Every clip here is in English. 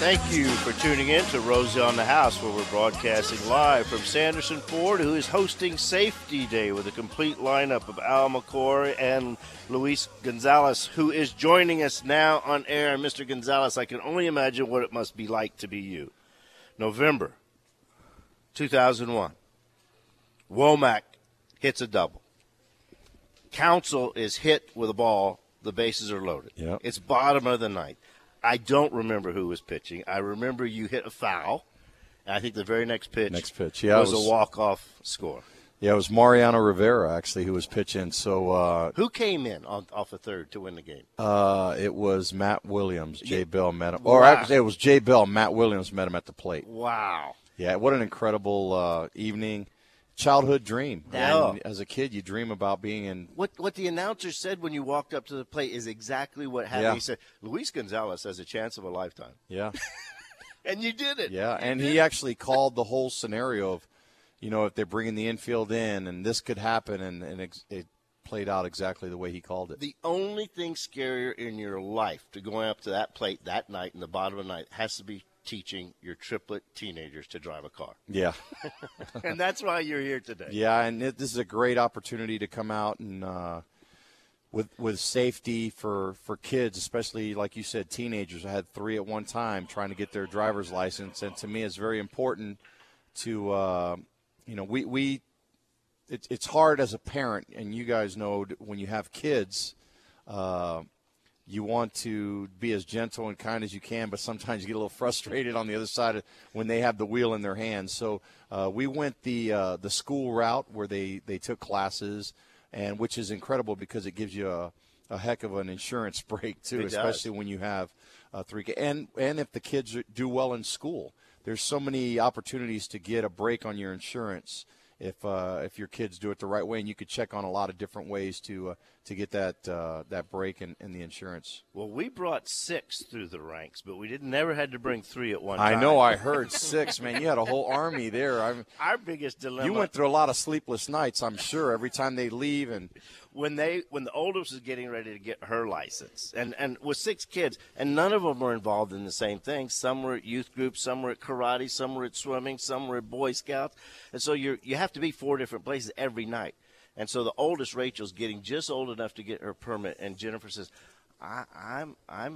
Thank you for tuning in to Rosie on the House, where we're broadcasting live from Sanderson Ford, who is hosting Safety Day with a complete lineup of Al McCoy and Luis Gonzalez, who is joining us now on air. And Mr. Gonzalez, I can only imagine what it must be like to be you. November 2001, Womack hits a double. Council is hit with a ball. The bases are loaded. Yep. It's bottom of the ninth. I don't remember who was pitching. I remember you hit a foul, and I think the very next pitch, was a walk-off score. Yeah, it was Mariano Rivera, actually, who was pitching. So who came in off a third to win the game? It was Matt Williams. Jay Bell met him. Or actually, it was Jay Bell. Matt Williams met him at the plate. Wow. Yeah, what an incredible evening. Childhood dream. Yeah. And as a kid, you dream about being in. What the announcer said when you walked up to the plate is exactly what happened. Yeah. He said, Luis Gonzalez has a chance of a lifetime. Yeah. And you did it. Yeah, and he actually called the whole scenario of, if they're bringing the infield in and this could happen, and it played out exactly the way he called it. The only thing scarier in your life to going up to that plate that night in the bottom of the night has to be teaching your triplet teenagers to drive a car. Yeah. And that's why you're here today. Yeah, and this is a great opportunity to come out and with safety for kids, especially, like you said, teenagers. I had 3 at one time trying to get their driver's license, and to me it's very important to, it's hard as a parent, and you guys know when you have kids, you want to be as gentle and kind as you can, but sometimes you get a little frustrated on the other side when they have the wheel in their hands. So we went the school route where they took classes, and which is incredible because it gives you a heck of an insurance break too, especially when you have 3 kids. And if the kids do well in school, there's so many opportunities to get a break on your insurance if your kids do it the right way, and you could check on a lot of different ways to get that break in the insurance. Well, we brought 6 through the ranks, but we never had to bring 3 at one time. I know, I heard 6, man. You had a whole army there. Our biggest dilemma. You went through a lot of sleepless nights, I'm sure, every time they leave. And when the oldest was getting ready to get her license, and with 6 kids, and none of them were involved in the same thing. Some were at youth groups, some were at karate, some were at swimming, some were at Boy Scouts, and so you have to be 4 different places every night. And so the oldest, Rachel's, getting just old enough to get her permit, and Jennifer says, I'm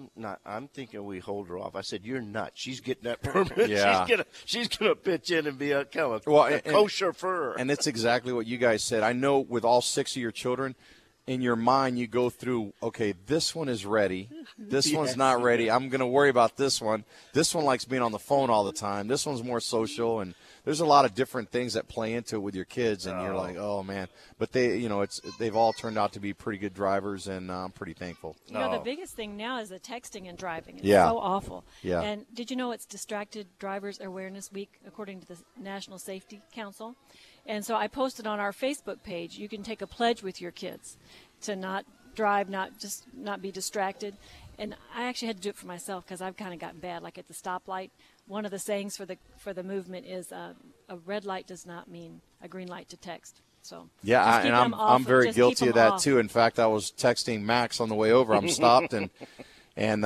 thinking we hold her off. I said, you're nuts. She's getting that permit. Yeah. She's gonna pitch in and be a co-chauffeur. And it's exactly what you guys said. I know with all 6 of your children, in your mind you go through, okay, this one is ready. This one's not ready. I'm going to worry about this one. This one likes being on the phone all the time. This one's more social, and there's a lot of different things that play into it with your kids, and you're like, oh man. But they've all turned out to be pretty good drivers, and I'm pretty thankful. The biggest thing now is the texting and driving. It's so awful. Yeah. And did you know it's Distracted Drivers Awareness Week, according to the National Safety Council? And so I posted on our Facebook page, you can take a pledge with your kids to not drive, not be distracted. And I actually had to do it for myself because I've kind of gotten bad, like at the stoplight. One of the sayings for the movement is a red light does not mean a green light to text. So yeah, I'm very guilty of that too. In fact, I was texting Max on the way over. I'm stopped and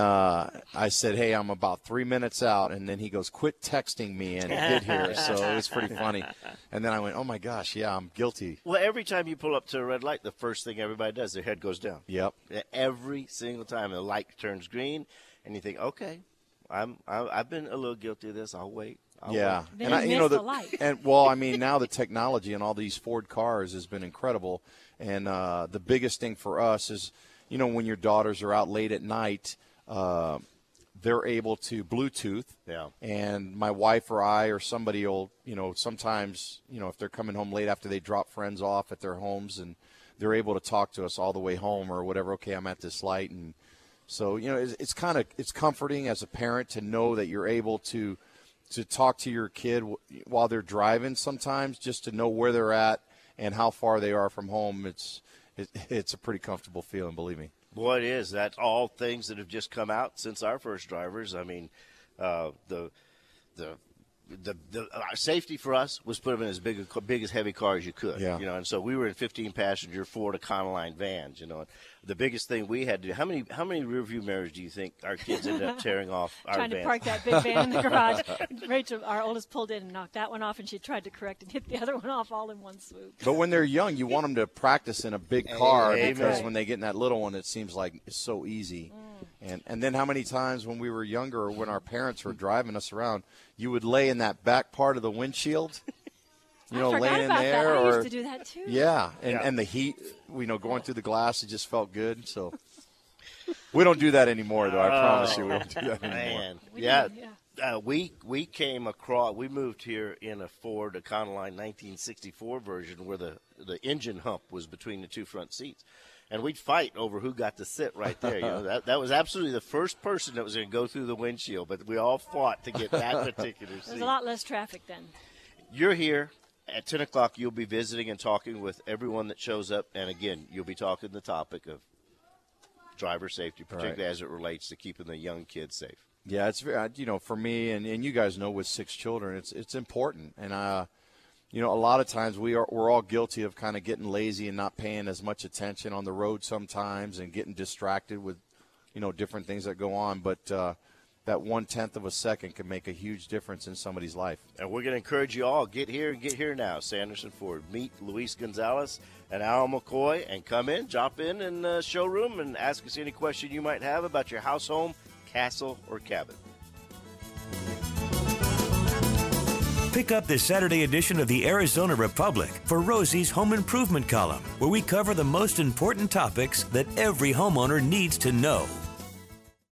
I said, hey, I'm about 3 minutes out. And then he goes, quit texting me. And he did hear, so it was pretty funny. And then I went, oh, my gosh, yeah, I'm guilty. Well, every time you pull up to a red light, the first thing everybody does, their head goes down. Yep. Every single time the light turns green, and you think, okay, I've been a little guilty of this. I'll wait. Yeah. Then the light. And, well, I mean, now the technology in all these Ford cars has been incredible. And the biggest thing for us is, when your daughters are out late at night, they're able to Bluetooth. Yeah. And my wife or I or somebody will, sometimes, if they're coming home late after they drop friends off at their homes, and they're able to talk to us all the way home or whatever. Okay, I'm at this light. And so, it's comforting as a parent to know that you're able to talk to your kid while they're driving sometimes, just to know where they're at and how far they are from home. It's a pretty comfortable feeling, believe me. Boy, it is. That's all things that have just come out since our first drivers. I mean, the safety for us was put them in as big as heavy car as you could. Yeah. And so we were in 15-passenger Ford Econoline vans. The biggest thing we had to do. How many rearview mirrors do you think our kids ended up tearing off our Trying vans? to park that big van in the garage. Rachel, our oldest, pulled in and knocked that one off, and she tried to correct and hit the other one off all in one swoop. But when they're young, you want them to practice in a big car because right. when they get in that little one, it seems like it's so easy. And then how many times when we were younger or when our parents were driving us around, you would lay in that back part of the windshield, I forgot laying about there. that. I or, used to do that too. Yeah, and the heat, going through the glass, it just felt good. So we don't do that anymore, though. I promise you, we don't do that anymore. Man. We came across. We moved here in a Ford Econoline 1964 version where the engine hump was between the two front seats, and we'd fight over who got to sit right there. That was absolutely the first person that was going to go through the windshield, but we all fought to get that particular seat. There's a lot less traffic then. You're here at 10 o'clock. You'll be visiting and talking with everyone that shows up, and again, you'll be talking the topic of driver safety, particularly as it relates to keeping the young kids safe. Yeah, it's very, for me, and you guys know with 6 children, it's important. And, a lot of times we're all guilty of kind of getting lazy and not paying as much attention on the road sometimes and getting distracted with, different things that go on. But that 1/10 of a second can make a huge difference in somebody's life. And we're going to encourage you all, get here now, Sanderson Ford. Meet Luis Gonzalez and Al McCoy and come in, drop in the showroom and ask us any question you might have about your house, home, castle, or cabin. Pick up this Saturday edition of the Arizona Republic for Rosie's Home Improvement column, where we cover the most important topics that every homeowner needs to know.